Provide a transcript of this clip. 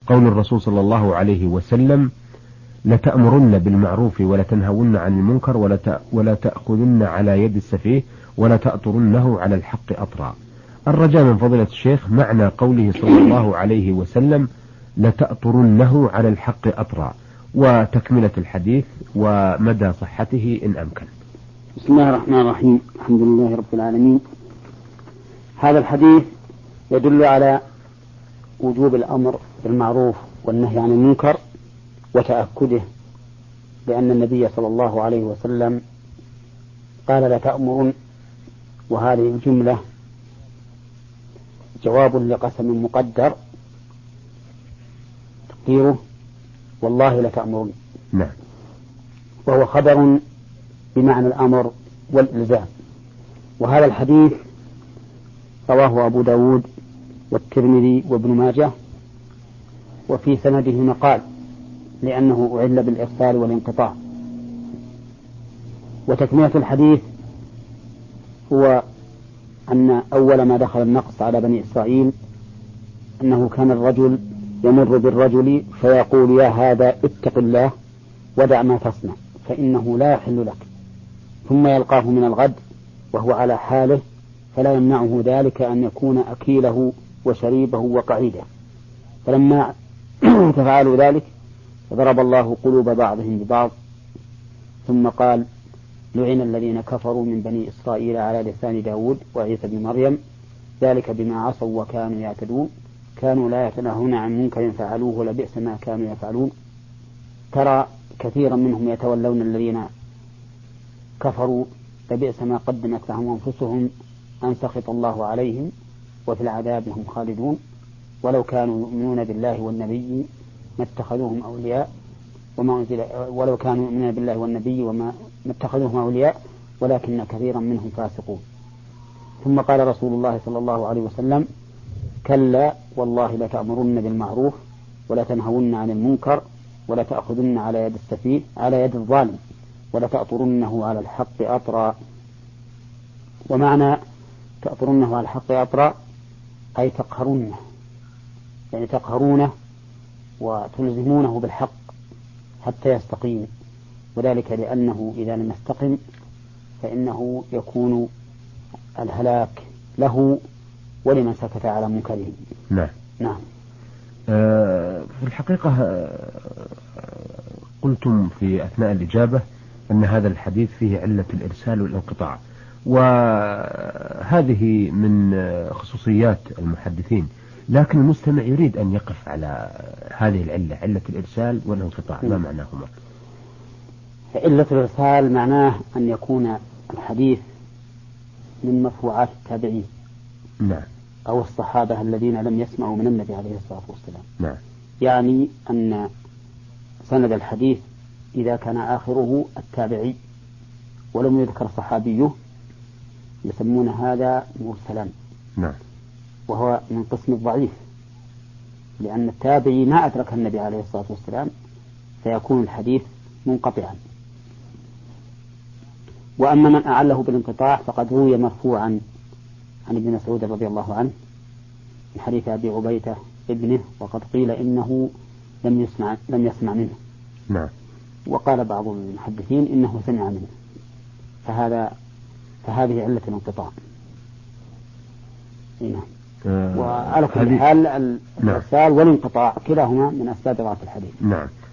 قول الرسول صلى الله عليه وسلم: لتأمرن بالمعروف ولتنهون عن المنكر ولا تأخذن على يد السفيه ولا تأطرنه على الحق أطرا. الرجاء من فضيلة الشيخ معنى قوله صلى الله عليه وسلم: لتأطرنه على الحق أطرا، وتكملة الحديث ومدى صحته إن أمكن. بسم الله الرحمن الرحيم. الحمد لله رب العالمين. هذا الحديث يدل على وجوب الأمر بالمعروف والنهي عن المنكر وتأكده، لأن النبي صلى الله عليه وسلم قال: لتأمرن، وهذه الجملة جواب لقسم مقدر تقديره: والله لتأمرن. نعم. وهو خبر بمعنى الأمر والإلزام. وهذا الحديث رواه أبو داود والترمذي وابن ماجه، وفي سنده مقال لأنه أعل بالإرسال والانقطاع. وتكملة الحديث هو أن أول ما دخل النقص على بني إسرائيل أنه كان الرجل يمر بالرجل فيقول: يا هذا اتق الله ودع ما تصنع فإنه لا يحل لك، ثم يلقاه من الغد وهو على حاله، فلا يمنعه ذلك أن يكون أكيله وشريبه وقعيده. فلما تفعلوا ذلك ضرب الله قلوب بعضهم ببعض، ثم قال: لعن الذين كفروا من بني إسرائيل على لسان داود وعيسى بن مريم ذلك بما عصوا وكانوا يعتدون كانوا لا يتناهون عن منكر فعلوه لبئس ما كانوا يفعلون. ترى كثيرا منهم يتولون الذين كفروا لبئس ما قدمت لهم أنفسهم أن سخط الله عليهم وفي العذاب هم خالدون ولو كانوا يؤمنون بالله والنبي ما اتخذوهم أولياء ولو كانوا يؤمنون بالله والنبي وما اتخذوهم أولياء ولكن كثيرا منهم فاسقون. ثم قال رسول الله صلى الله عليه وسلم: كلا والله لتأمرن بالمعروف ولا تنهون عن المنكر ولا تأخذن على يد السفيه على يد الظالم ولا تأطرنه على الحق أطرا. ومعنى تأطرنه على الحق أطرا أي تقهرونه، يعني تقهرونه وتلزمونه بالحق حتى يستقيم، وذلك لأنه إذا لم يستقم فإنه يكون الهلاك له ولمن سكت على منكره. نعم. نعم. في الحقيقة قلتم في أثناء الإجابة أن هذا الحديث فيه علة الإرسال والانقطاع، وهذه من خصوصيات المحدثين، لكن المستمع يريد أن يقف على هذه العلة، علة الإرسال والانقطاع، ما معناهما؟ علة الإرسال معناه أن يكون الحديث من مرفوعات التابعين. نعم. أو الصحابة الذين لم يسمعوا من النبي عليه الصلاة والسلام. نعم. يعني أن سند الحديث إذا كان آخره التابعي ولم يذكر صحابيه يسمون هذا مرسلا. نعم. وهو من قسم الضعيف، لأن التابعي ما أدرك النبي عليه الصلاة والسلام فيكون الحديث منقطعا. وأما من أعله بالانقطاع فقد روي مرفوعا عن ابن مسعود رضي الله عنه من حديث أبي عبيدة ابنه، وقد قيل إنه لم يسمع منه. نعم. وقال بعض المحدثين إنه سمع منه، فهذه علة الانقطاع. وعلى كل حال الإرسال والانقطاع كلاهما من أسباب ضعف الحديث. نعم.